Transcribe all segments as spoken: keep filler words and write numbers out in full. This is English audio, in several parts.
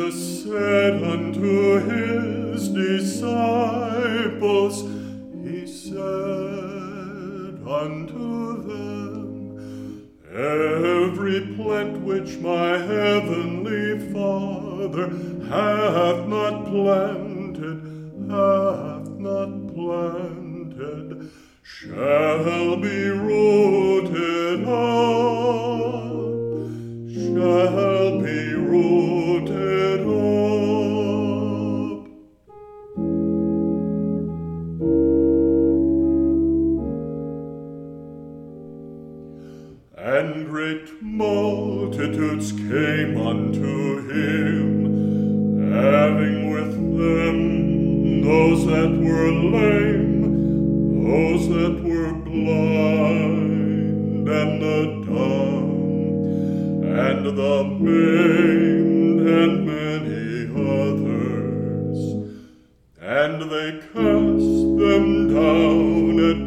Jesus said unto his disciples, he said unto them, every plant which my heavenly Father hath not planted, hath not planted, shall be rooted up, shall be rooted up. And great multitudes came unto him, having with them those that were lame, those that were blind, and the dumb, and the maimed, and many others. And they cast them down at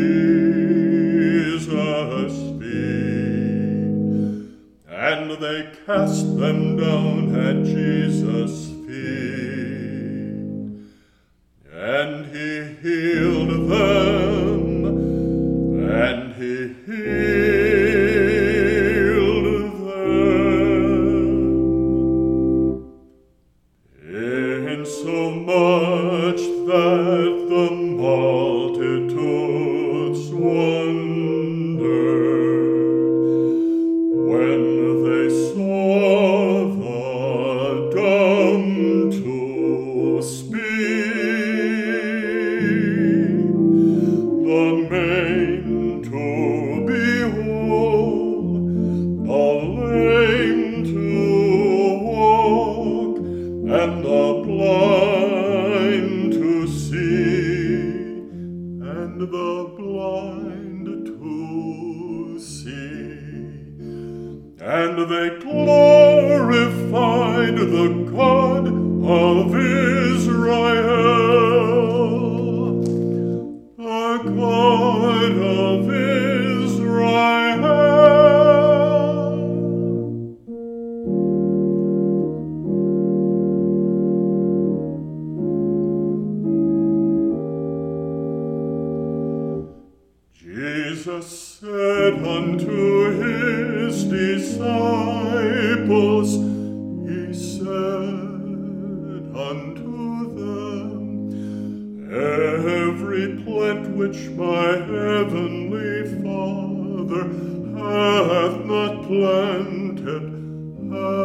Jesus' feet, and they cast them down at Jesus' feet, and he healed them, and he healed them, insomuch that the multitudes wondered when they saw the dumb to speak, the maimed to behold, the lame to walk, and the blind to see, and the blind to see. And they glorified the God of Israel, the God of Israel. Jesus said unto his disciples, he said unto them, every plant which my heavenly Father hath not planted, hath